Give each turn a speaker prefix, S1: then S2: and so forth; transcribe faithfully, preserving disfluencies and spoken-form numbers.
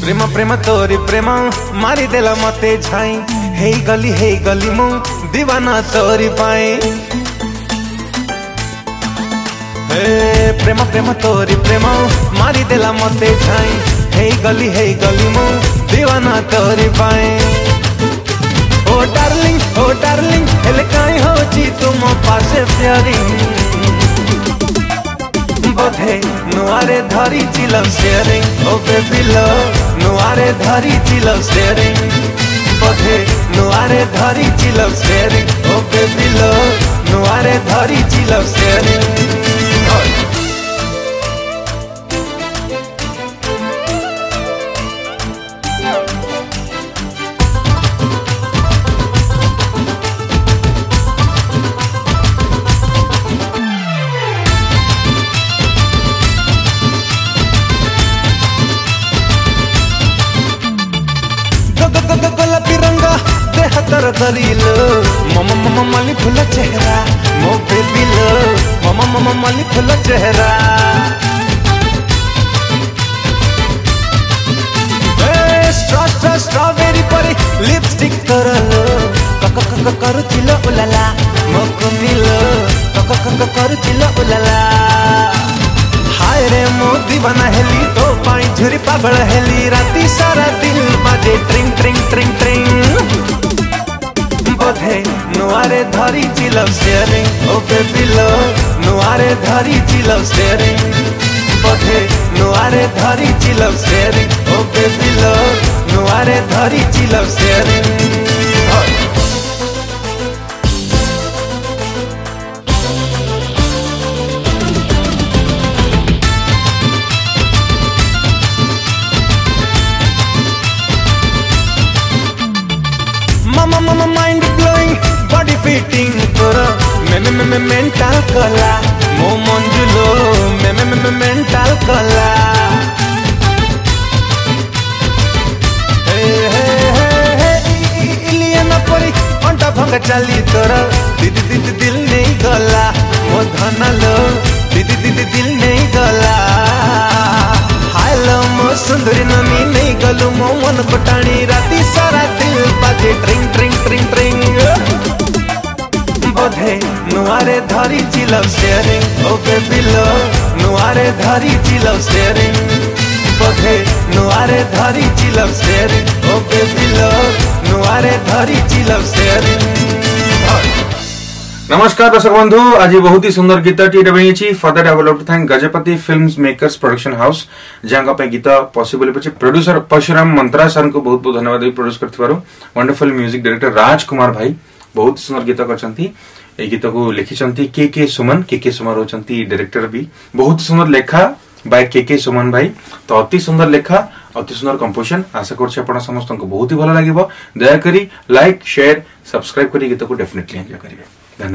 S1: प्रेम प्रेम तोरी प्रेम मारी देला मते झाई हे गली हे गली मु दीवाना तोरी पाए हे प्रेम प्रेम तोरी प्रेम मारी देला मते झाई हे गली हे गली मु दीवाना तोरी पाए ओ डार्लिंग ओ डार्लिंग हेले काई होची तुम पासे प्यारी बोधे नुआरे धरी चिलम शेयरिंग ओ बेबी लव नुआरे धरी चिलम शेयरिंग बोधे नुआरे धरी चिलम शेयरिंग ओ बेबी लव नुआरे धरी चिलम शेयरिंग गोलापी रंगा देह तर दरिलो मम मम मली फूल चेहरा मो बेबी लो मम मम मली फूल चेहरा स्ट्रॉ स्ट्रॉ स्ट्रॉबेरी परी लिपस्टिक करलो कक कक करुचिलो उलाला मो कुमिलो कक कक करुचिलो उलाला हाय रे मो दीवाना हेली तो पाई झुरी पागल हेली राती सारा दिल बाजे ट्रिंग ट्रिंग ट्रिंग ट्रिंग बोधे नुआरे धरी चिलम शेयरिंग ओ बेबी लव नुआरे धरी चिलम शेयरिंग बोधे नुआरे धरी चिलम शेयरिंग ओ बेबी लव नुआरे धरी चिलम sharing Mama mama mind blowing body fitting koro me me me mental kala mo monjulo me me me mental kala hey hey hey iliana pori anta bhanga chali toro didi didi dil nei gala mo dhanalo didi didi dil nei gala हाय मो सुंदरी नमी नहीं गलू मो मन पटाणी राती सारा दिल बाजे ट्रिंग ट्रिंग ट्रिंग ट्रिंग बोधे नुआरे धरी चिलम शेयरिंग ओ बेबी लव नुआरे धरी चिलम शेयरिंग बोधे नुआरे धरी चिलम शेयरिंग ओ बेबी लव नुआरे धरी चिलम शेयरिंग
S2: नमस्कार दर्शक बंधु आज बहुत ही सुंदर गीत टी for that I would like to thank Gajapati films makers production house जहां पे गीत पॉसिबल पे प्रोड्यूसर परशुराम मंत्रा सर को बहुत बहुत धन्यवाद प्रोड्यूस करथिबारो वंडरफुल म्यूजिक डायरेक्टर राजकुमार भाई बहुत सुंदर गीत करछंती ए गीत को लिखिछंती के के सुमन के के सुमन होचंती डायरेक्टर भी बहुत सुंदर लेखा बाय के के सुमन भाई तो अति सुंदर लेखा अति सुंदर कंपोजिशन आशा करछि आपण समस्त को बहुत ही भलो लागिवो दया करी लाइक शेयर सब्सक्राइब करी गीत को डेफिनेटली एंजॉय करिवे।